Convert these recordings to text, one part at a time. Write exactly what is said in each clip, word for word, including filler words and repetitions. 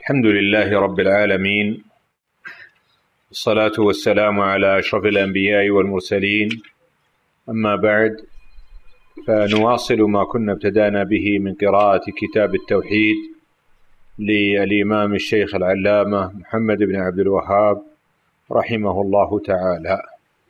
الحمد لله رب العالمين، الصلاة والسلام على أشرف الأنبياء والمرسلين. أما بعد، فنواصل ما كنا ابتدأنا به من قراءة كتاب التوحيد للإمام الشيخ العلامة محمد بن عبد الوهاب رحمه الله تعالى.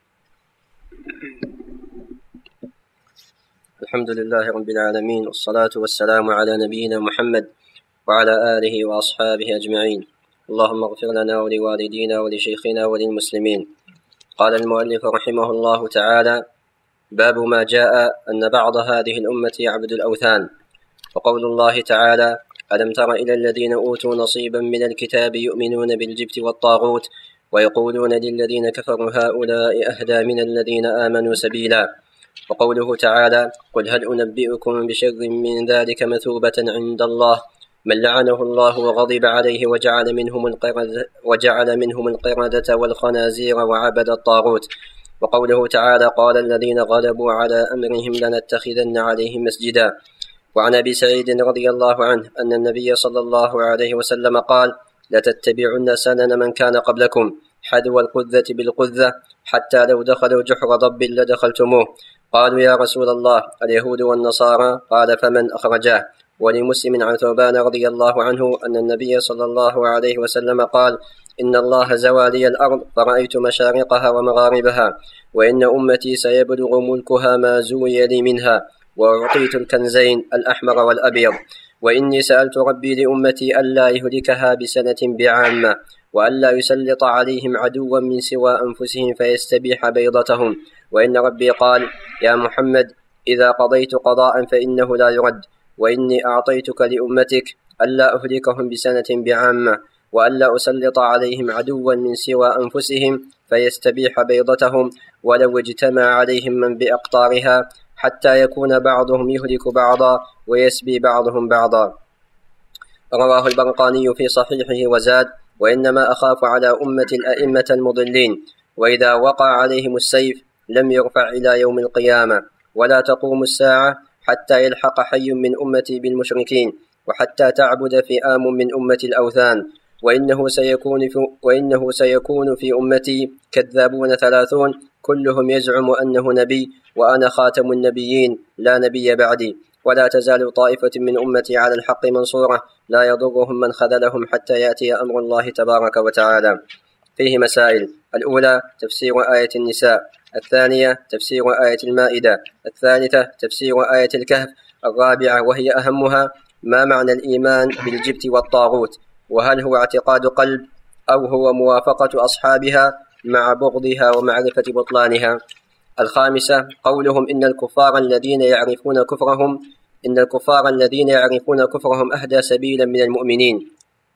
الحمد لله رب العالمين، والصلاة والسلام على نبينا محمد وعلى آله وأصحابه أجمعين. اللهم اغفر لنا ولوالدينا ولشيخنا وللمسلمين. قال المؤلف رحمه الله تعالى: باب ما جاء أن بعض هذه الأمة يعبد الأوثان. وقول الله تعالى: ألم تر إلى الذين أوتوا نصيبا من الكتاب يؤمنون بالجبت والطاغوت ويقولون للذين كفروا هؤلاء أهدى من الذين آمنوا سبيلا. وقوله تعالى: قل هل أنبئكم بشر من ذلك مثوبة عند الله من لعنه الله وغضب عليه وجعل منهم القردة, وجعل منهم القردة والخنازير وعبد الطاغوت. وقوله تعالى: قال الذين غلبوا على أمرهم لنتخذن عليهم مسجدا. وعن أبي سعيد رضي الله عنه أن النبي صلى الله عليه وسلم قال: لتتبعن سنن من كان قبلكم حذو القذة بالقذة حتى لو دخلوا جحر ضب لدخلتموه. قالوا: يا رسول الله، اليهود والنصارى؟ قال: فمن أخرجاه؟ ولمسلم عن ثوبان رضي الله عنه أن النبي صلى الله عليه وسلم قال: إن الله زوى لي الأرض فرأيت مشارقها ومغاربها، وإن أمتي سيبلغ ملكها ما زوي لي منها، وأعطيت الكنزين الأحمر والأبيض، وإني سألت ربي لأمتي ألا يهلكها بسنة بعامة، وألا يسلط عليهم عدوا من سوى أنفسهم فيستبيح بيضتهم، وإن ربي قال: يا محمد، إذا قضيت قضاء فإنه لا يرد، وإني أعطيتك لأمتك ألا أهلكهم بسنة بعامة، وألا أسلط عليهم عدوا من سوى أنفسهم فيستبيح بيضتهم، ولو اجتمع عليهم من بأقطارها، حتى يكون بعضهم يهلك بعضا ويسبي بعضهم بعضا. رواه البرقاني في صحيحه وزاد: وإنما أخاف على أمة الأئمة المضلين، وإذا وقع عليهم السيف لم يرفع إلى يوم القيامة، ولا تقوم الساعة حتى يلحق حي من أمتي بالمشركين، وحتى تعبد فئام من أمة الأوثان، وإنه سيكون في, وإنه سيكون في أمتي كذابون ثلاثون كلهم يزعم أنه نبي، وأنا خاتم النبيين لا نبي بعدي، ولا تزال طائفة من أمتي على الحق منصورة لا يضرهم من خذلهم حتى يأتي أمر الله تبارك وتعالى. فيه مسائل: الأولى تفسير آية النساء، الثانية تفسير آية المائدة، الثالثة تفسير آية الكهف، الرابعة وهي أهمها ما معنى الإيمان بالجبت والطاغوت، وهل هو اعتقاد قلب أو هو موافقة أصحابها مع بغضها ومعرفة بطلانها. الخامسة قولهم إن الكفار الذين يعرفون كفرهم إن الكفار الذين يعرفون كفرهم أهدى سبيلا من المؤمنين.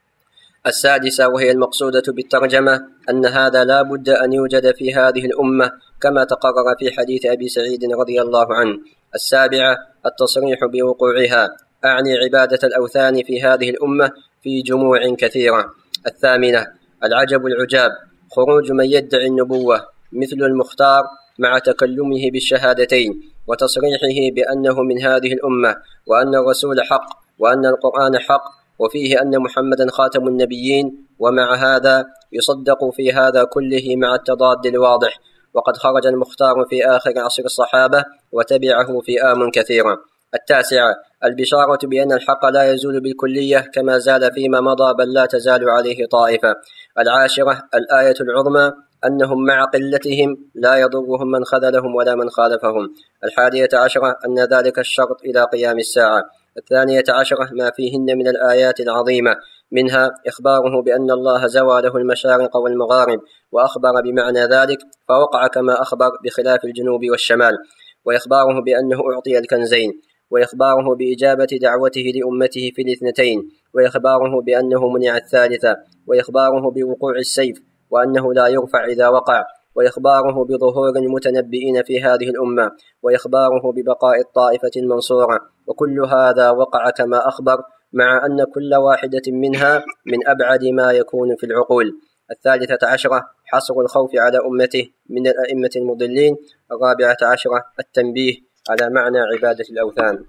السادسة وهي المقصودة بالترجمة أن هذا لا بد أن يوجد في هذه الأمة كما تقرر في حديث أبي سعيد رضي الله عنه. السابعة التصريح بوقوعها، أعني عبادة الأوثان في هذه الأمة في جموع كثيرة. الثامنة العجب العجاب خروج من يدعي النبوة مثل المختار مع تكلمه بالشهادتين وتصريحه بأنه من هذه الأمة، وأن الرسول حق، وأن القرآن حق، وفيه أن محمدا خاتم النبيين، ومع هذا يصدق في هذا كله مع التضاد الواضح. وقد خرج المختار في آخر عصر الصحابة وتبعه فئام كثيرة. التاسعة البشارة بأن الحق لا يزول بالكلية كما زال فيما مضى، بل لا تزال عليه طائفة. العاشرة الآية العظمى أنهم مع قلتهم لا يضرهم من خذلهم ولا من خالفهم. الحادية عشرة أن ذلك الشرط إلى قيام الساعة. الثانية عشرة ما فيهن من الآيات العظيمة، منها إخباره بأن الله زوى له المشارق والمغارب، وأخبر بمعنى ذلك فوقع كما أخبر بخلاف الجنوب والشمال، وإخباره بأنه أعطي الكنزين، وإخباره بإجابة دعوته لأمته في الاثنتين، وإخباره بأنه منع الثالثة، وإخباره بوقوع السيف وأنه لا يرفع إذا وقع، وإخباره بظهور المتنبئين في هذه الأمة، وإخباره ببقاء الطائفة المنصورة. وكل هذا وقع كما أخبر، مع أن كل واحدة منها من أبعد ما يكون في العقول. الثالثة عشرة حصر الخوف على أمته من الأئمة المضلين. الرابعة عشرة التنبيه على معنى عبادة الأوثان.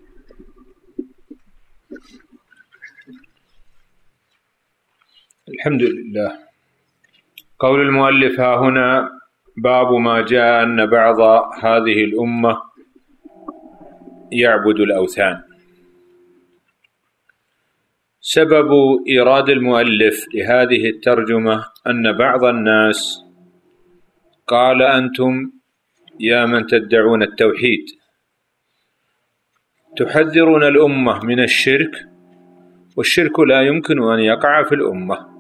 الحمد لله. قول المؤلف ها هنا: باب ما جاء أن بعض هذه الأمة يعبد الأوثان. سبب إيراد المؤلف لهذه الترجمة أن بعض الناس قال: أنتم يا من تدعون التوحيد تحذرون الأمة من الشرك، والشرك لا يمكن أن يقع في الأمة.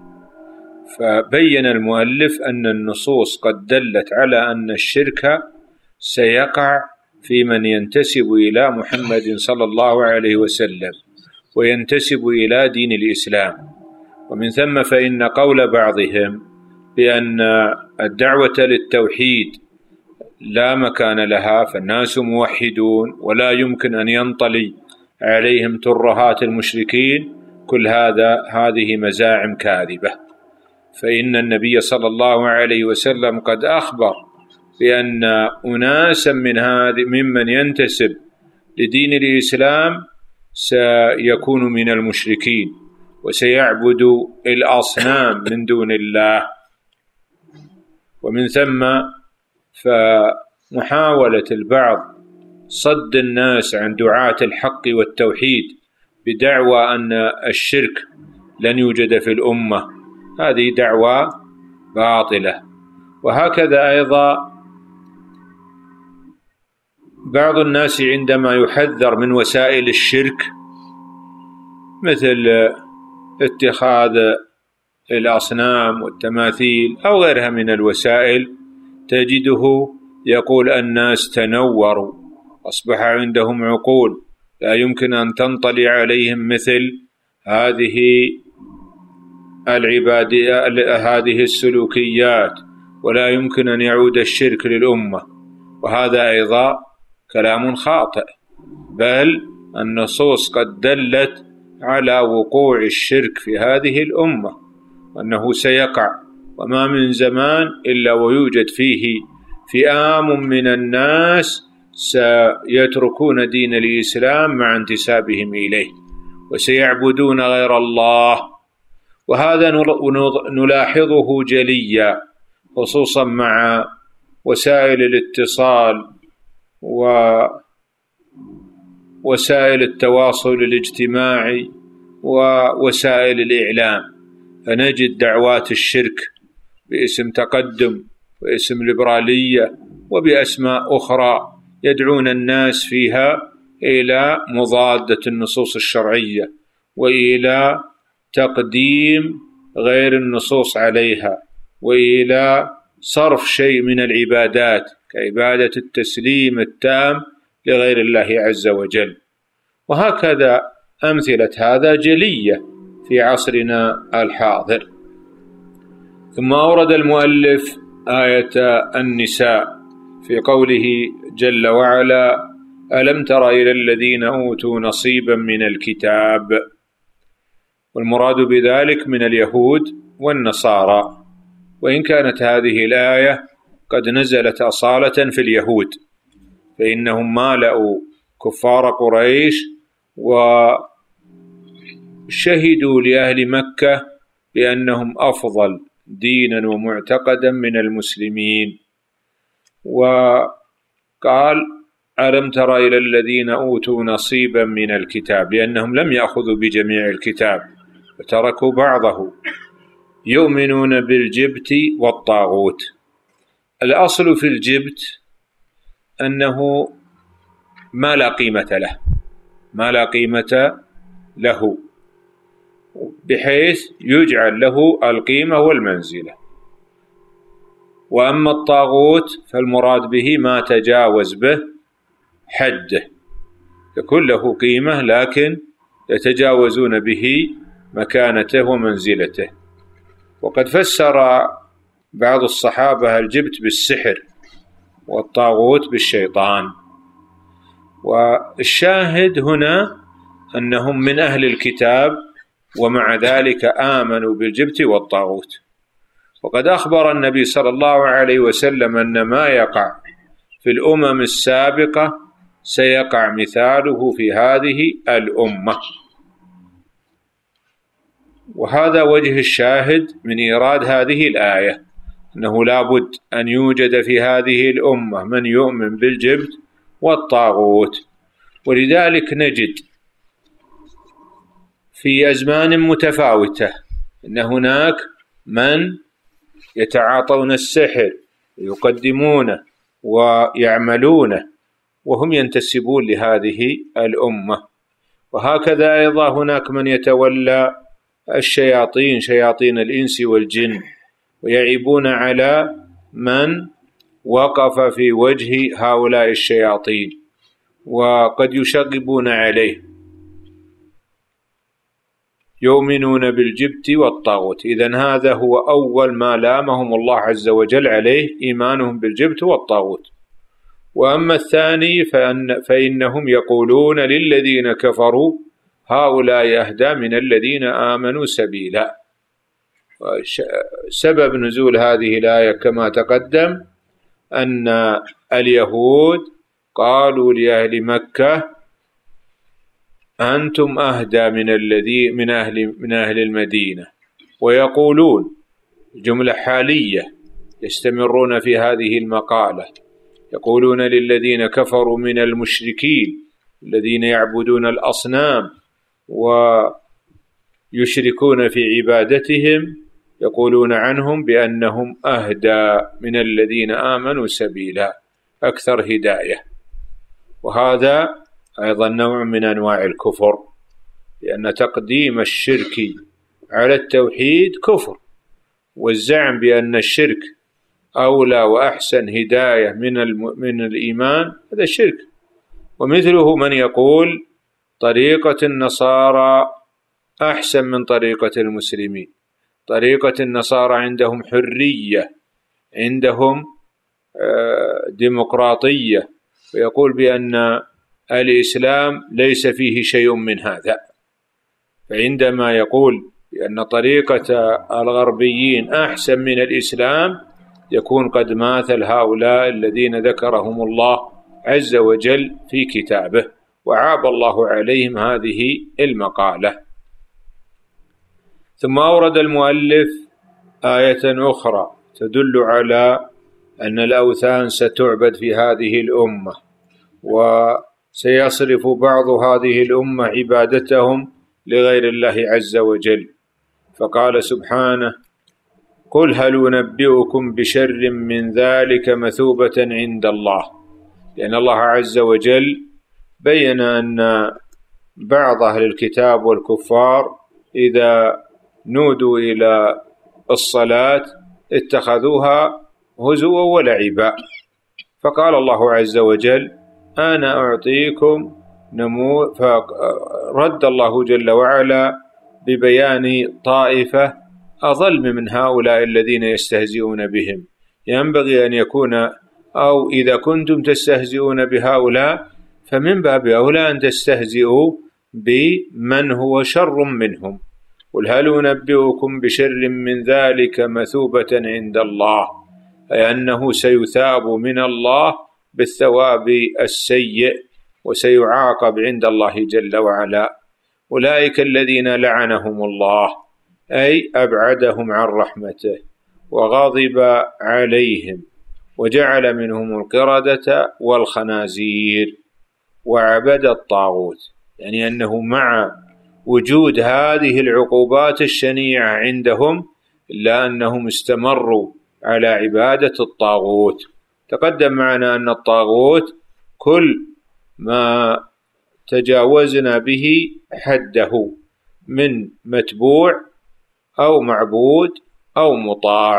فبين المؤلف أن النصوص قد دلت على أن الشرك سيقع في من ينتسب إلى محمد صلى الله عليه وسلم وينتسب إلى دين الإسلام. ومن ثم فإن قول بعضهم بأن الدعوة للتوحيد لا مكان لها، فالناس موحدون ولا يمكن أن ينطلي عليهم ترهات المشركين، كل هذا هذه مزاعم كاذبة. فإن النبي صلى الله عليه وسلم قد أخبر بأن أناسا من هذه ممن ينتسب لدين الإسلام سيكون من المشركين وسيعبد الأصنام من دون الله. ومن ثم فمحاولة البعض صد الناس عن دعاة الحق والتوحيد بدعوى أن الشرك لن يوجد في الأمة، هذه دعوى باطلة. وهكذا أيضا بعض الناس عندما يحذر من وسائل الشرك مثل اتخاذ الأصنام والتماثيل أو غيرها من الوسائل، تجده يقول: الناس تنوروا، أصبح عندهم عقول لا يمكن أن تنطلي عليهم مثل هذه العبادة هذه السلوكيات، ولا يمكن أن يعود الشرك للأمة. وهذا أيضا كلام خاطئ، بل النصوص قد دلت على وقوع الشرك في هذه الأمة وأنه سيقع، وما من زمان إلا ويوجد فيه فئام من الناس سيتركون دين الإسلام مع انتسابهم إليه وسيعبدون غير الله. وهذا نلاحظه جليا خصوصا مع وسائل الاتصال ووسائل التواصل الاجتماعي ووسائل الإعلام، فنجد دعوات الشرك باسم تقدم واسم ليبرالية وبأسماء أخرى يدعون الناس فيها إلى مضادة النصوص الشرعية وإلى تقديم غير النصوص عليها وإلى صرف شيء من العبادات كعبادة التسليم التام لغير الله عز وجل. وهكذا أمثلة هذا جلية في عصرنا الحاضر. ثم أورد المؤلف آية النساء في قوله جل وعلا: ألم تر إلى الذين أوتوا نصيبا من الكتاب. والمراد بذلك من اليهود والنصارى، وإن كانت هذه الآية قد نزلت أصالة في اليهود، فإنهم مالأوا كفار قريش وشهدوا لأهل مكة بأنهم أفضل دينا ومعتقدا من المسلمين. وقال: ألم تر إلى الذين أوتوا نصيبا من الكتاب، لأنهم لم يأخذوا بجميع الكتاب وتركوا بعضه، يؤمنون بالجبت والطاغوت. الأصل في الجبت أنه ما لا قيمة له ما لا قيمة له بحيث يجعل له القيمة والمنزلة. وأما الطاغوت فالمراد به ما تجاوز به حده، يكون له قيمة لكن يتجاوزون به مكانته ومنزلته. وقد فسر بعض الصحابة الجبت بالسحر والطاغوت بالشيطان. والشاهد هنا أنهم من أهل الكتاب ومع ذلك آمنوا بالجبت والطاغوت. وقد أخبر النبي صلى الله عليه وسلم أن ما يقع في الأمم السابقة سيقع مثاله في هذه الأمة. وهذا وجه الشاهد من إيراد هذه الآية، أنه لا بد أن يوجد في هذه الأمة من يؤمن بالجبت والطاغوت. ولذلك نجد في أزمان متفاوتة أن هناك من يتعاطون السحر يقدمونه ويعملونه وهم ينتسبون لهذه الأمة، وهكذا أيضا هناك من يتولى الشياطين شياطين الإنس والجن ويعيبون على من وقف في وجه هؤلاء الشياطين وقد يشغبون عليه، يؤمنون بالجبت والطاغوت. إذن هذا هو أول ما لامهم الله عز وجل عليه، إيمانهم بالجبت والطاغوت. وأما الثاني فأن فإنهم يقولون للذين كفروا هؤلاء أهدى من الذين آمنوا سبيلا. سبب نزول هذه الآية كما تقدم أن اليهود قالوا لأهل مكة أنتم أهدى من الذي من أهل من أهل المدينة، ويقولون جملة حالية يستمرون في هذه المقالة، يقولون للذين كفروا من المشركين الذين يعبدون الأصنام ويشركون في عبادتهم، يقولون عنهم بأنهم أهدى من الذين آمنوا سبيلا، أكثر هداية. وهذا أيضا نوع من أنواع الكفر، لأن تقديم الشرك على التوحيد كفر، والزعم بأن الشرك أولى وأحسن هداية من من الإيمان هذا شرك. ومثله من يقول طريقة النصارى أحسن من طريقة المسلمين، طريقة النصارى عندهم حرية، عندهم ديمقراطية، ويقول بأن الإسلام ليس فيه شيء من هذا. فعندما يقول بأن طريقة الغربيين أحسن من الإسلام يكون قد ماثل هؤلاء الذين ذكرهم الله عز وجل في كتابه، وعاب الله عليهم هذه المقالة. ثم أورد المؤلف آية أخرى تدل على أن الأوثان ستعبد في هذه الأمة، وسيصرف بعض هذه الأمة عبادتهم لغير الله عز وجل. فقال سبحانه: قل هل أنبئكم بشر من ذلك مثوبة عند الله. لأن الله عز وجل بين أن بعض أهل الكتاب والكفار إذا نودوا إلى الصلاة اتخذوها هزوا ولعبا، فقال الله عز وجل: أنا أعطيكم نمو. فرد الله جل وعلا ببيان طائفة أظلم من هؤلاء الذين يستهزئون بهم. ينبغي أن يكون، أو إذا كنتم تستهزئون بهؤلاء فمن باب أولى أن تستهزئوا بمن هو شر منهم. قل هل أنبئكم بشر من ذلك مثوبة عند الله، أي أنه سيثاب من الله بالثواب السيء وسيعاقب عند الله جل وعلا. أولئك الذين لعنهم الله، أي أبعدهم عن رحمته وغضب عليهم وجعل منهم القردة والخنازير وعبد الطاغوت. يعني أنه مع وجود هذه العقوبات الشنيعة عندهم إلا أنهم استمروا على عبادة الطاغوت. تقدم معنا أن الطاغوت كل ما تجاوزنا به حده من متبوع أو معبود أو مطاع.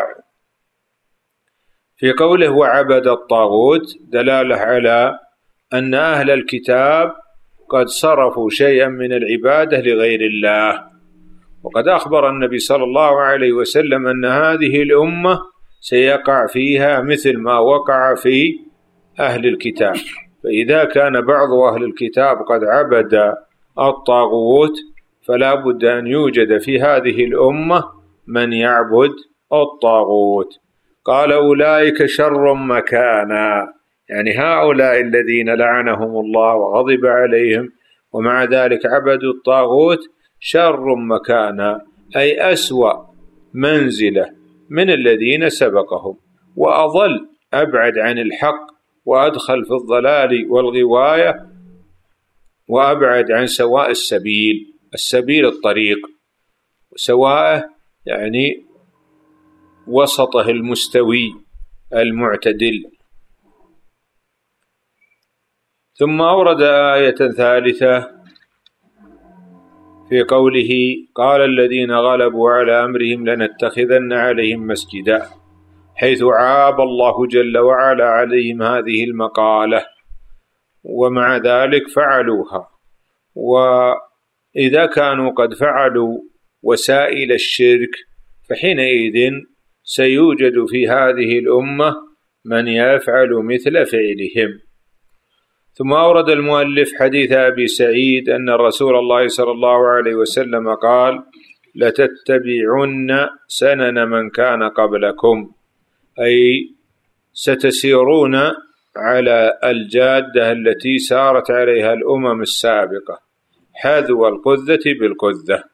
في قوله وعبد الطاغوت دلالة على أن أهل الكتاب قد صرفوا شيئا من العبادة لغير الله. وقد أخبر النبي صلى الله عليه وسلم أن هذه الأمة سيقع فيها مثل ما وقع في أهل الكتاب. فإذا كان بعض أهل الكتاب قد عبد الطاغوت فلا بد أن يوجد في هذه الأمة من يعبد الطاغوت. قال أولئك شر مكانا، يعني هؤلاء الذين لعنهم الله وغضب عليهم ومع ذلك عبدوا الطاغوت شر مكانا، أي أسوأ منزلة من الذين سبقهم، وأضل أبعد عن الحق، وأدخل في الضلال والغواية، وأبعد عن سواء السبيل. السبيل الطريق، سواء يعني وسطه المستوي المعتدل. ثم أورد آية ثالثة في قوله: قال الذين غلبوا على أمرهم لنتخذن عليهم مسجدا، حيث عاب الله جل وعلا عليهم هذه المقالة، ومع ذلك فعلوها. وإذا كانوا قد فعلوا وسائل الشرك فحينئذ سيوجد في هذه الأمة من يفعل مثل فعلهم. ثم أورد المؤلف حديث أبي سعيد أن رسول الله صلى الله عليه وسلم قال: لتتبعن سنن من كان قبلكم، أي ستسيرون على الجادة التي سارت عليها الأمم السابقة، حذو القذة بالقذة.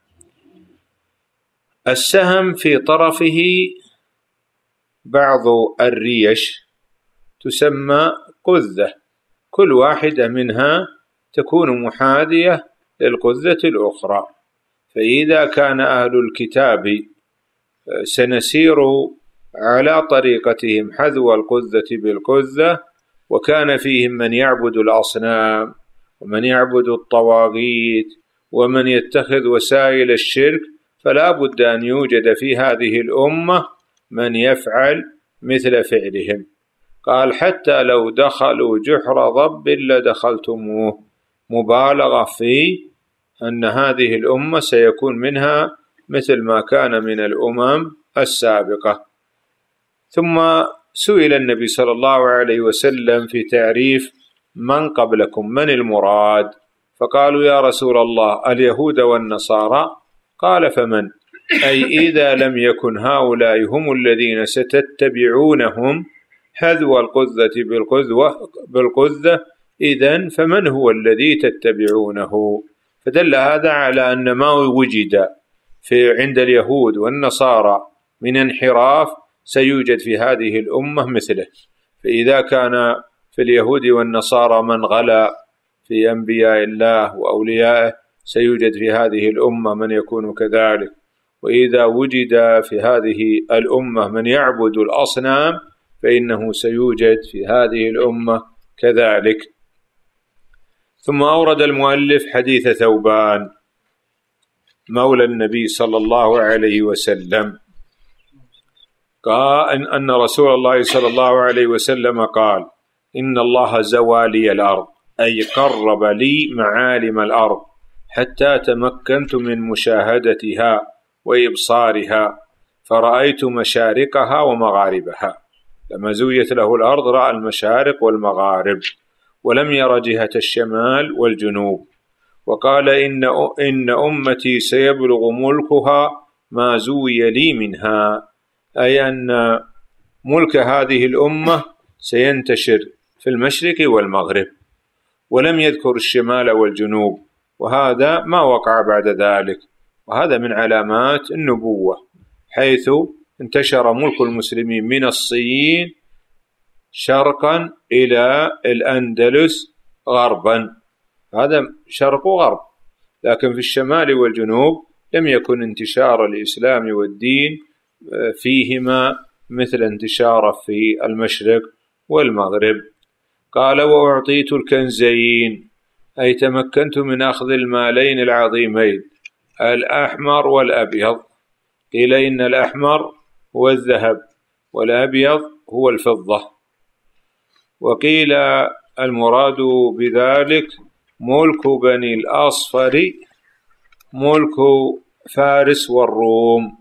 السهم في طرفه بعض الريش تسمى قذة، كل واحدة منها تكون محاذية للقذة الأخرى. فإذا كان أهل الكتاب سنسير على طريقتهم حذو القذة بالقذة، وكان فيهم من يعبد الأصنام ومن يعبد الطواغيت ومن يتخذ وسائل الشرك، فلا بد أن يوجد في هذه الأمة من يفعل مثل فعلهم. قال: حتى لو دخلوا جحر ضب لدخلتموه، مبالغة في أن هذه الأمة سيكون منها مثل ما كان من الأمم السابقة. ثم سئل النبي صلى الله عليه وسلم في تعريف من قبلكم، من المراد؟ فقالوا: يا رسول الله اليهود والنصارى. قال: فمن؟ أي إذا لم يكن هؤلاء هم الذين ستتبعونهم حذو القذة بالقذة، إذن فمن هو الذي تتبعونه؟ فدل هذا على أن ما وجد في عند اليهود والنصارى من انحراف سيوجد في هذه الأمة مثله. فإذا كان في اليهود والنصارى من غلا في أنبياء الله وأوليائه، سيوجد في هذه الأمة من يكون كذلك. وإذا وجد في هذه الأمة من يعبد الأصنام، فإنه سيوجد في هذه الأمة كذلك. ثم أورد المؤلف حديث ثوبان مولى النبي صلى الله عليه وسلم، قال أن رسول الله صلى الله عليه وسلم قال: إن الله زوى لي الأرض، أي قرب لي معالم الأرض حتى تمكنت من مشاهدتها وإبصارها، فرأيت مشارقها ومغاربها. لما زويت له الأرض رأى المشارق والمغارب، ولم ير جهة الشمال والجنوب. وقال: إن إن أمتي سيبلغ ملكها ما زوي لي منها، أي أن ملك هذه الأمة سينتشر في المشرق والمغرب، ولم يذكر الشمال والجنوب، وهذا ما وقع بعد ذلك. وهذا من علامات النبوة، حيث انتشر ملك المسلمين من الصين شرقا إلى الأندلس غربا، هذا شرق وغرب. لكن في الشمال والجنوب لم يكن انتشار الإسلام والدين فيهما مثل انتشاره في المشرق والمغرب. قال: وأعطيت الكنزين، أي تمكنت من أخذ المالين العظيمين، الأحمر والأبيض. قيل إن الأحمر هو الذهب والأبيض هو الفضة. وقيل المراد بذلك ملك بني الأصفر، ملك فارس والروم.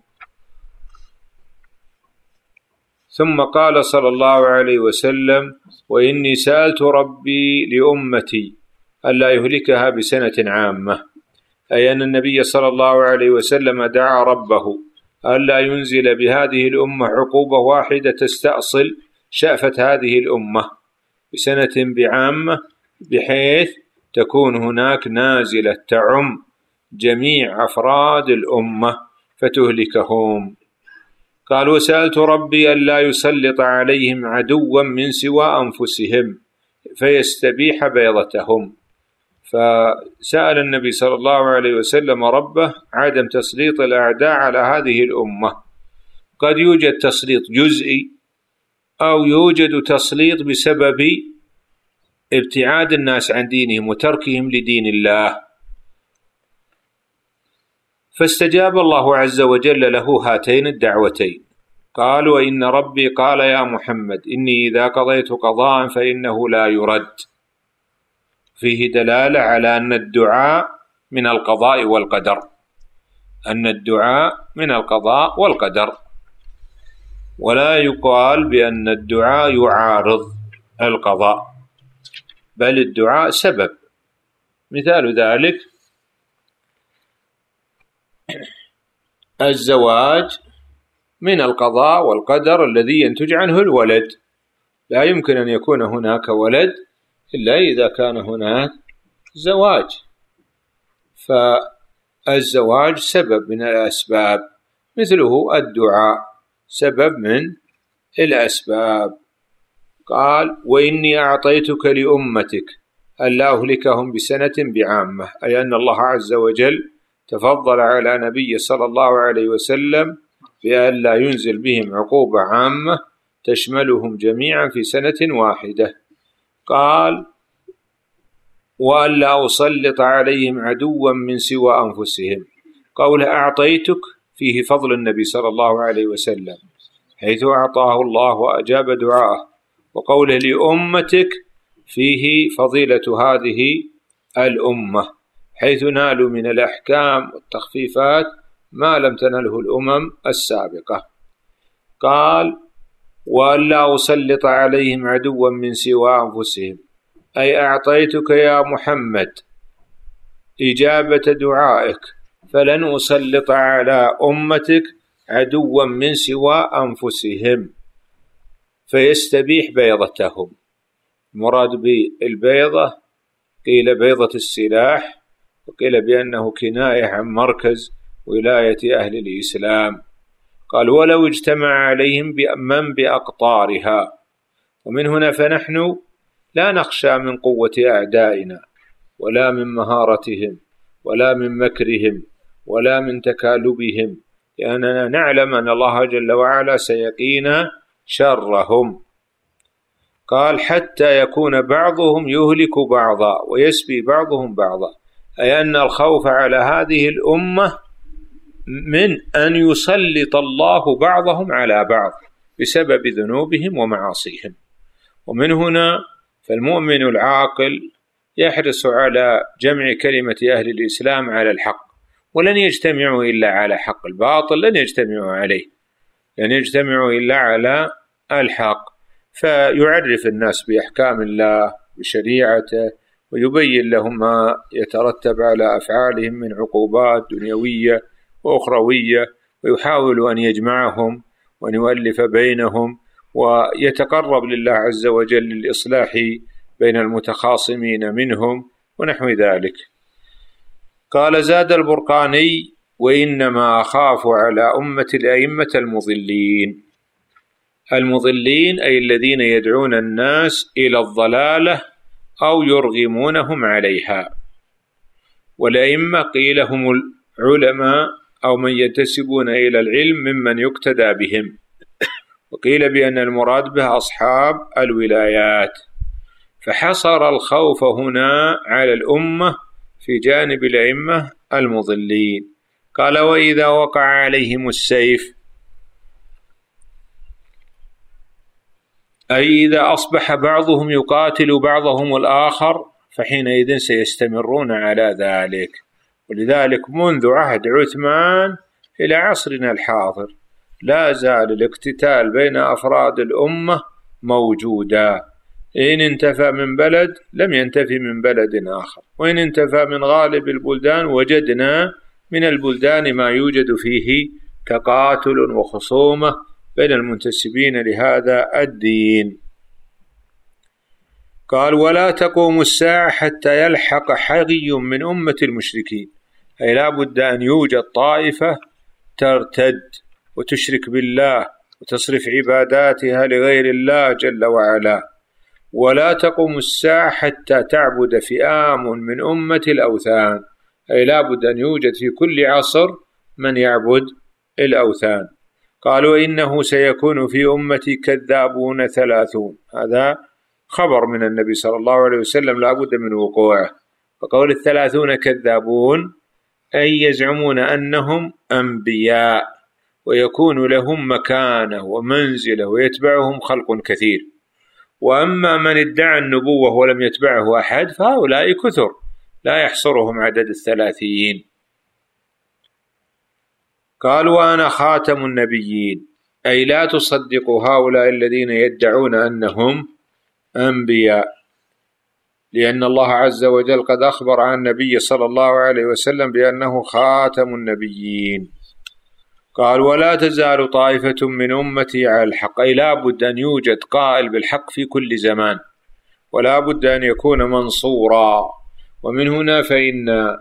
ثم قال صلى الله عليه وسلم: وإني سألت ربي لأمتي ألا يهلكها بسنة عامة، أي أن النبي صلى الله عليه وسلم دعا ربه ألا ينزل بهذه الأمة عقوبة واحدة تستأصل شأفة هذه الأمة بسنة بعامة، بحيث تكون هناك نازلة تعم جميع أفراد الأمة، فتهلكهم. قال وسألت ربي ألا يسلط عليهم عدوا من سوى أنفسهم فيستبيح بيضتهم. فسأل النبي صلى الله عليه وسلم ربه عدم تسليط الأعداء على هذه الأمة. قد يوجد تسليط جزئي أو يوجد تسليط بسبب ابتعاد الناس عن دينهم وتركهم لدين الله. فاستجاب الله عز وجل له هاتين الدعوتين. قال وإن ربي قال يا محمد إني إذا قضيت قضاء فإنه لا يرد. فيه دلالة على أن الدعاء من القضاء والقدر، أن الدعاء من القضاء والقدر، ولا يقال بأن الدعاء يعارض القضاء، بل الدعاء سبب. مثال ذلك الزواج من القضاء والقدر الذي ينتج عنه الولد، لا يمكن أن يكون هناك ولد إلا إذا كان هناك زواج، فالزواج سبب من الأسباب، مثله الدعاء سبب من الأسباب. قال وإني أعطيتك لأمتك ألا أهلكهم بسنة بعامة، أي أن الله عز وجل تفضل على نبي صلى الله عليه وسلم بأن لا ينزل بهم عقوبة عامة تشملهم جميعا في سنة واحدة. قال وألا أسلط عليهم عدوا من سوى أنفسهم. قول أعطيتك فيه فضل النبي صلى الله عليه وسلم حيث أعطاه الله وأجاب دعاءه، وقوله لأمتك فيه فضيلة هذه الأمة حيث نالوا من الأحكام والتخفيفات ما لم تنله الأمم السابقة. قال وألا أسلط عليهم عدوا من سوى أنفسهم، أي أعطيتك يا محمد إجابة دعائك فلن أسلط على أمتك عدوا من سوى أنفسهم فيستبيح بيضتهم. المراد بالبيضة قيل بيضة السلاح، وقيل بأنه كناية عن مركز ولاية أهل الإسلام. قال ولو اجتمع عليهم من بأقطارها. ومن هنا فنحن لا نخشى من قوة أعدائنا ولا من مهارتهم ولا من مكرهم ولا من تكالبهم، لأننا نعلم أن الله جل وعلا سيقينا شرهم. قال حتى يكون بعضهم يهلك بعضا ويسبي بعضهم بعضا، أي أن الخوف على هذه الأمة من أن يسلط الله بعضهم على بعض بسبب ذنوبهم ومعاصيهم. ومن هنا فالمؤمن العاقل يحرص على جمع كلمة أهل الإسلام على الحق، ولن يجتمعوا إلا على حق، الباطل لن يجتمعوا عليه، لن يجتمعوا إلا على الحق. فيعرف الناس بأحكام الله بشريعته ويبين لهم ما يترتب على أفعالهم من عقوبات دنيوية وأخروية، ويحاول أن يجمعهم وأن يؤلف بينهم ويتقرب لله عز وجل للإصلاح بين المتخاصمين منهم ونحو ذلك. قال زاد البرقاني وإنما أخاف على أمة الأئمة المضلين. المضلين أي الذين يدعون الناس إلى الضلالة أو يرغمونهم عليها. والأئمة قيل هم العلماء أو من ينتسبون إلى العلم ممن يقتدى بهم، وقيل بأن المراد به أصحاب الولايات. فحصر الخوف هنا على الأمة في جانب الأئمة المضلين. قال وإذا وقع عليهم السيف، أي إذا أصبح بعضهم يقاتل بعضهم الآخر فحينئذ سيستمرون على ذلك. ولذلك منذ عهد عثمان إلى عصرنا الحاضر لا زال الاقتتال بين أفراد الأمة موجودا، إن انتفى من بلد لم ينتفي من بلد آخر، وإن انتفى من غالب البلدان وجدنا من البلدان ما يوجد فيه تقاتل وخصومة بين المنتسبين لهذا الدين. قال ولا تقوم الساعة حتى يلحق حي من أمة المشركين، أي لا بد أن يوجد طائفة ترتد وتشرك بالله وتصرف عباداتها لغير الله جل وعلا. ولا تقوم الساعة حتى تعبد فئام من أمة الأوثان، أي لا بد أن يوجد في كل عصر من يعبد الأوثان. قالوا إنه سيكون في أمتي كذابون ثلاثون، هذا خبر من النبي صلى الله عليه وسلم لا بد من وقوعه. فقول الثلاثون كذابون أي يزعمون أنهم أنبياء ويكون لهم مكانة ومنزلة ويتبعهم خلق كثير. وأما من ادعى النبوة ولم يتبعه أحد فهؤلاء كثر لا يحصرهم عدد الثلاثين. قال وأنا خاتم النبيين، أي لا تصدقوا هؤلاء الذين يدعون أنهم أنبياء، لأن الله عز وجل قد أخبر عن النبي صلى الله عليه وسلم بأنه خاتم النبيين. قال ولا تزال طائفة من أمتي على الحق، أي لا بد أن يوجد قائل بالحق في كل زمان، ولا بد أن يكون منصورا. ومن هنا فإن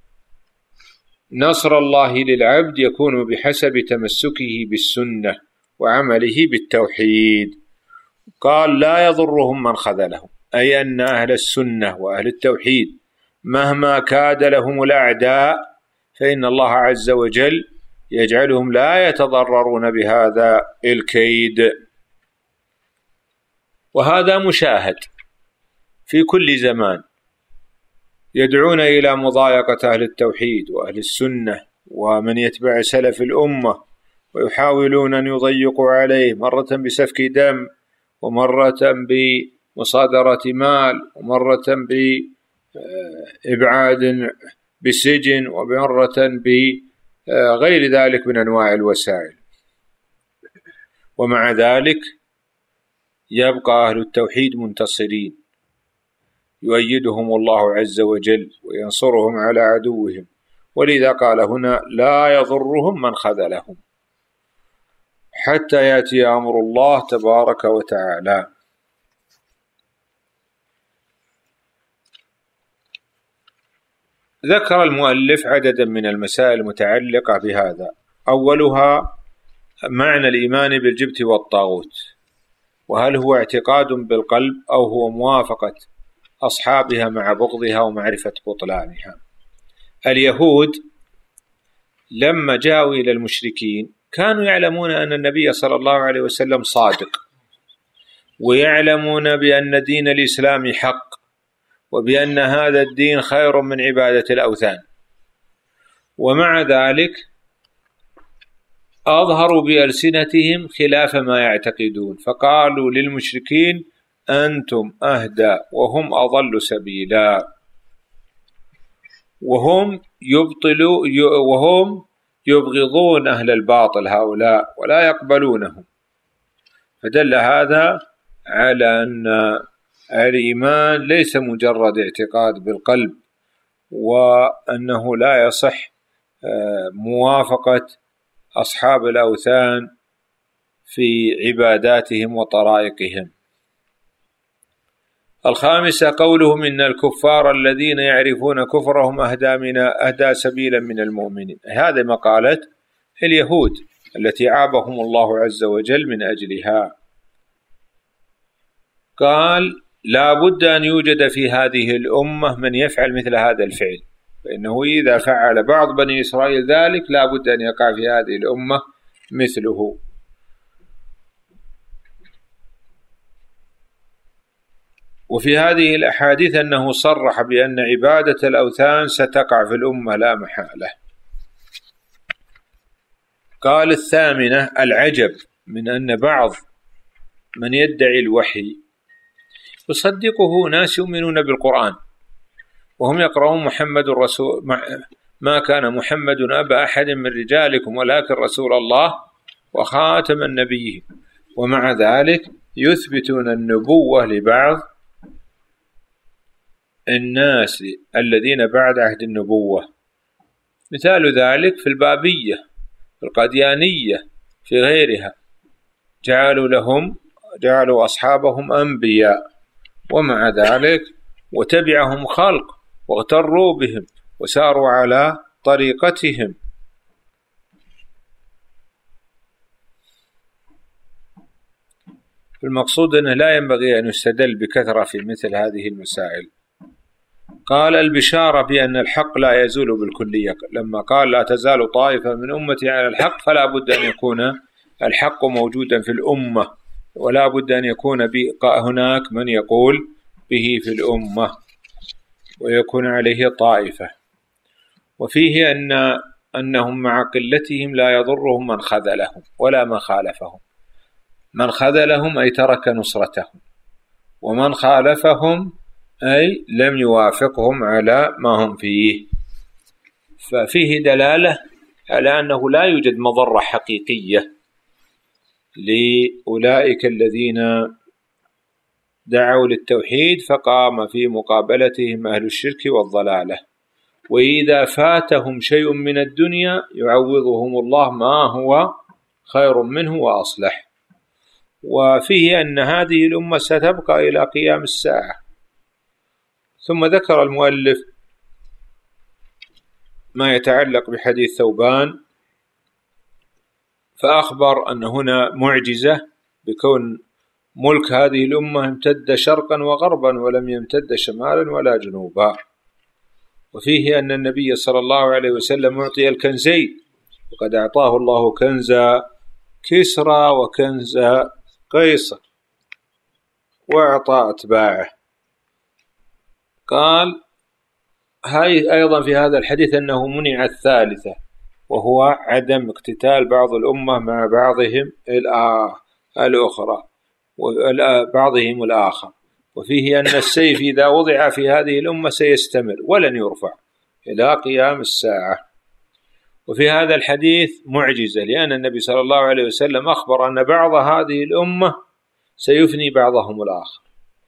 نصر الله للعبد يكون بحسب تمسكه بالسنة وعمله بالتوحيد. قال لا يضرهم من خذلهم، أي أن أهل السنة وأهل التوحيد مهما كاد لهم الأعداء فإن الله عز وجل يجعلهم لا يتضررون بهذا الكيد. وهذا مشاهد في كل زمان، يدعون إلى مضايقة أهل التوحيد وأهل السنة ومن يتبع سلف الأمة، ويحاولون أن يضيقوا عليه مرة بسفك دم، ومرة بمصادرة مال، ومرة بإبعاد بسجن، ومرة بغير ذلك من أنواع الوسائل. ومع ذلك يبقى أهل التوحيد منتصرين، يؤيدهم الله عز وجل وينصرهم على عدوهم. ولذا قال هنا لا يضرهم من خذلهم حتى يأتي أمر الله تبارك وتعالى. ذكر المؤلف عددا من المسائل المتعلقة بهذا. أولها معنى الإيمان بالجبت والطاغوت، وهل هو اعتقاد بالقلب أو هو موافقة أصحابها مع بغضها ومعرفة بطلانها. اليهود لما جاءوا إلى المشركين كانوا يعلمون أن النبي صلى الله عليه وسلم صادق، ويعلمون بأن دين الإسلام حق، وبأن هذا الدين خير من عبادة الأوثان. ومع ذلك أظهروا بألسنتهم خلاف ما يعتقدون، فقالوا للمشركين أنتم أهدى وهم أضل سبيلا، وهم يبطلوا وهم يبغضون أهل الباطل هؤلاء ولا يقبلونهم. فدل هذا على أن الإيمان ليس مجرد اعتقاد بالقلب، وأنه لا يصح موافقة أصحاب الأوثان في عباداتهم وطرائقهم. الخامسة قولهم إن الكفار الذين يعرفون كفرهم أهدى من أهدى سبيلا من المؤمنين، هذا مقالة اليهود التي عابهم الله عز وجل من أجلها. قال لا بد أن يوجد في هذه الأمة من يفعل مثل هذا الفعل، فإنه إذا فعل بعض بني إسرائيل ذلك لا بد أن يقع في هذه الأمة مثله. وفي هذه الأحاديث أنه صرح بأن عبادة الأوثان ستقع في الأمة لا محالة. قال الثامنة العجب من أن بعض من يدعي الوحي يصدقه ناس يؤمنون بالقرآن وهم يقرؤون محمد الرسول ما كان محمد أبا أحد من رجالكم ولكن رسول الله وخاتم النبيين، ومع ذلك يثبتون النبوة لبعض الناس الذين بعد عهد النبوة. مثال ذلك في البابية، في القاديانية، في غيرها، جعلوا لهم جعلوا أصحابهم أنبياء، ومع ذلك وتبعهم خلق واغتروا بهم وساروا على طريقتهم. المقصود أنه لا ينبغي أن يستدل بكثرة في مثل هذه المسائل. قال البشارة بأن الحق لا يزول بالكلية، لما قال لا تزال طائفة من أمتي على الحق، فلا بد أن يكون الحق موجودا في الأمة، ولا بد أن يكون هناك من يقول به في الأمة ويكون عليه طائفة. وفيه أن أنهم مع قلتهم لا يضرهم من خذلهم ولا من خالفهم. من خذلهم أي ترك نصرتهم، ومن خالفهم أي لم يوافقهم على ما هم فيه. ففيه دلالة على أنه لا يوجد مضرة حقيقية لأولئك الذين دعوا للتوحيد فقام في مقابلتهم أهل الشرك والضلالة. وإذا فاتهم شيء من الدنيا يعوضهم الله ما هو خير منه وأصلح. وفيه أن هذه الأمة ستبقى إلى قيام الساعة. ثم ذكر المؤلف ما يتعلق بحديث ثوبان، فأخبر أن هنا معجزة بكون ملك هذه الأمة امتد شرقا وغربا ولم يمتد شمالا ولا جنوبا. وفيه أن النبي صلى الله عليه وسلم أعطي الكنزين، وقد أعطاه الله كنز كسرى وكنز قيصر وأعطى أتباعه. قال هاي أيضا في هذا الحديث أنه منع الثالثة، وهو عدم اقتتال بعض الأمة مع بعضهم الأخرى بعضهم الآخر. وفيه أن السيف إذا وضع في هذه الأمة سيستمر ولن يرفع إلى قيام الساعة. وفي هذا الحديث معجزة، لأن النبي صلى الله عليه وسلم أخبر أن بعض هذه الأمة سيفني بعضهم الآخر،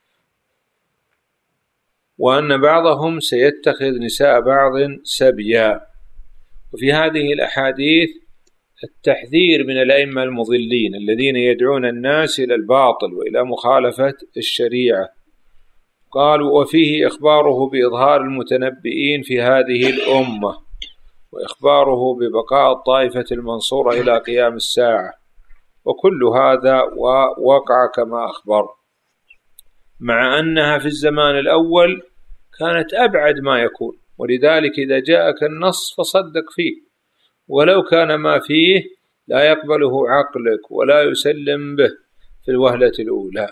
وأن بعضهم سيتخذ نساء بعض سبيا. وفي هذه الأحاديث التحذير من الأئمة المضلين الذين يدعون الناس إلى الباطل وإلى مخالفة الشريعة. قالوا وفيه إخباره بإظهار المتنبئين في هذه الأمة، وإخباره ببقاء الطائفة المنصورة إلى قيام الساعة، وكل هذا وقع كما أخبر، مع أنها في الزمان الأول كانت أبعد ما يكون. ولذلك إذا جاءك النص فصدق فيه، ولو كان ما فيه لا يقبله عقلك ولا يسلم به في الوهلة الأولى.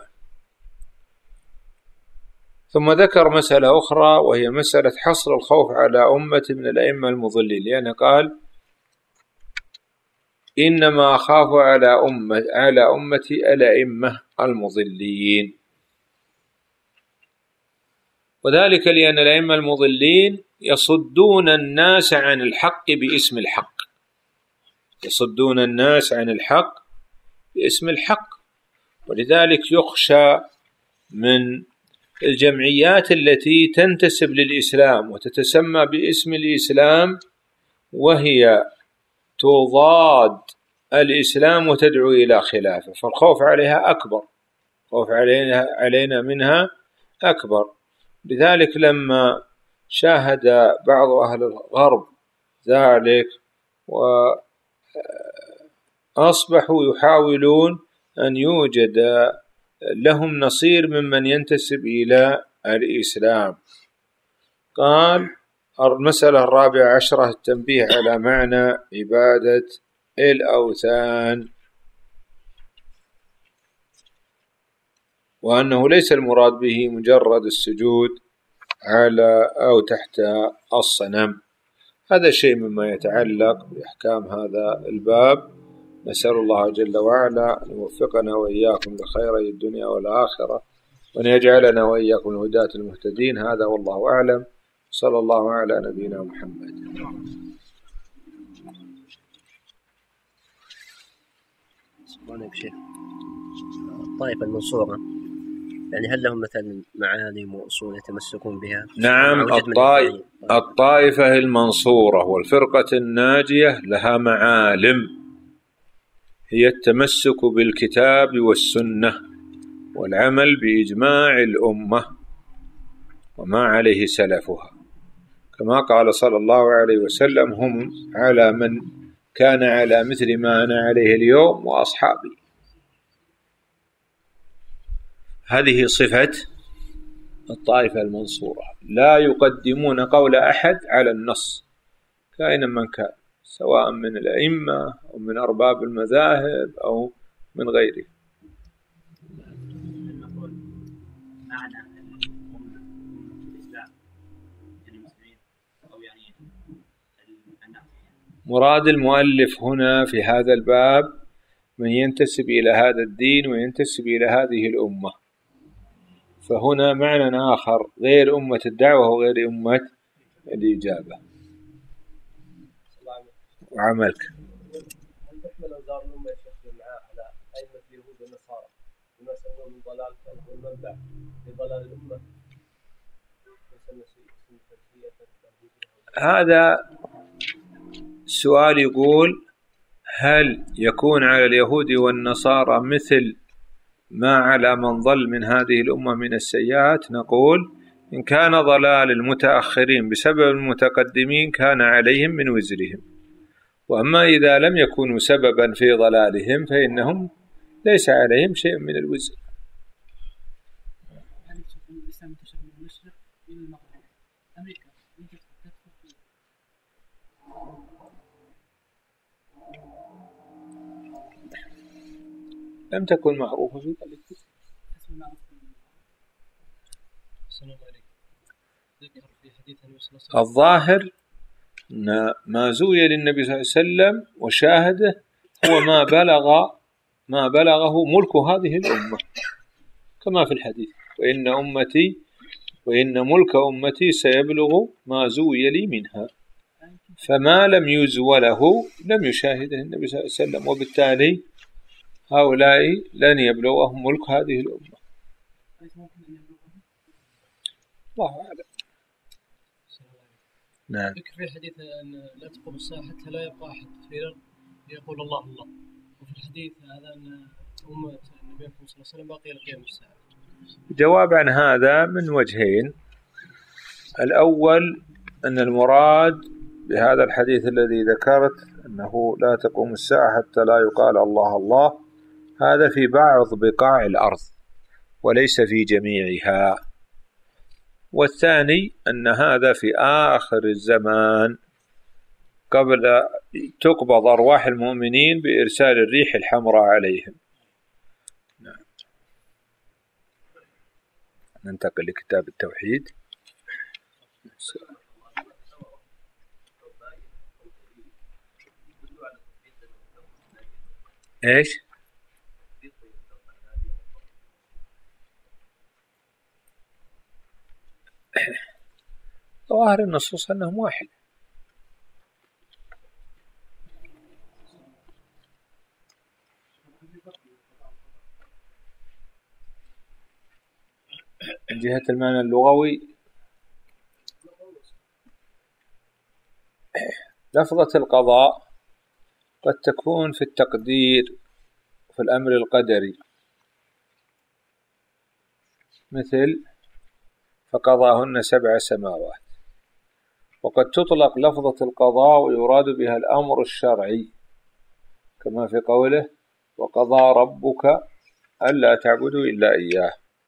ثم ذكر مسألة أخرى، وهي مسألة حصر الخوف على أمة من الأئمة المضلين، لأنه قال إنما أخاف على أمة على أمتي الأئمة المضلين. وذلك لأن الأئمة المضلين يصدون الناس عن الحق باسم الحق، يصدون الناس عن الحق باسم الحق. ولذلك يخشى من الجمعيات التي تنتسب للإسلام وتتسمى باسم الإسلام وهي تضاد الإسلام وتدعو إلى خلافه، فالخوف عليها أكبر، خوف علينا علينا منها أكبر. لذلك لما شاهد بعض أهل الغرب ذلك وأصبحوا يحاولون أن يوجد لهم نصير ممن ينتسب إلى الإسلام. قال المسألة الرابعة عشرة التنبيه على معنى عبادة الأوثان، وأنه ليس المراد به مجرد السجود على أو تحت الصنم. هذا شيء مما يتعلق بأحكام هذا الباب. نسأل الله جل وعلا أن يوفقنا وإياكم لخيري الدنيا والآخرة، وأن يجعلنا وإياكم الهداة المهتدين. هذا والله أعلم، صلى الله على نبينا محمد. سبحانك شيخ. الطائفة المنصورة يعني هل لهم مثلا معالم وأصول يتمسكون بها؟ نعم، الطائفة, الطائفة المنصورة والفرقة الناجية لها معالم، هي التمسك بالكتاب والسنة والعمل بإجماع الأمة وما عليه سلفها، كما قال صلى الله عليه وسلم هم على من كان على مثل ما أنا عليه اليوم وأصحابي. هذه صفة الطائفة المنصورة، لا يقدمون قول أحد على النص كائنا من كان، سواء من الأئمة أو من أرباب المذاهب أو من غيره. مراد المؤلف هنا في هذا الباب من ينتسب إلى هذا الدين وينتسب إلى هذه الأمة، فهنا معنى آخر غير أمة الدعوة وغير أمة الإجابة. وعملك هل تحمل أوزار الأمة يشكل معاه على أئمة اليهود والنصارى بما سموه من ضلال والمنبع لضلال الأمة؟ هذا السؤال يقول: هل يكون على اليهود والنصارى مثل ما على من ضل من هذه الأمة من السيئات؟ نقول: إن كان ضلال المتأخرين بسبب المتقدمين كان عليهم من وزرهم، وأما إذا لم يكونوا سببا في ضلالهم فإنهم ليس عليهم شيء من الوزر. لم تكن معروفة في ذلك. الظاهر أن ما زوي للنبي صلى الله عليه وسلم وشاهده هو ما بلغ ما بلغه ملك هذه الأمة، كما في الحديث: وإن أمتي وإن ملك أمتي سيبلغ ما زوي لي منها. فما لم يزو له لم يشاهده النبي صلى الله عليه وسلم، وبالتالي هؤلاء لن يبلغهم ملك هذه الأمة. الله أعلم. نعم. ذكر في الحديث أن لا تقوم الساعة حتى لا يبقى أحد في الأرض يقول الله الله، وفي الحديث هذا أن أمة النبي صلى الله عليه وسلم باقية لقيام الساعة. جواب عن هذا من وجهين: الأول أن المراد بهذا الحديث الذي ذكرت أنه لا تقوم الساعة حتى لا يقال الله الله، هذا في بعض بقاع الأرض وليس في جميعها. والثاني أن هذا في آخر الزمان قبل تقبض أرواح المؤمنين بإرسال الريح الحمراء عليهم. نعم. ننتقل لكتاب التوحيد. إيش؟ ظاهر النصوص أنهم واحد. من جهة المعنى اللغوي لفظة القضاء قد تكون في التقدير في الأمر القدري، مثل فقضاهن سبع سماوات، وقد تطلق لفظة القضاء ويراد بها الأمر الشرعي، كما في قوله: وقضى ربك ألا تعبدوا إلا إياه.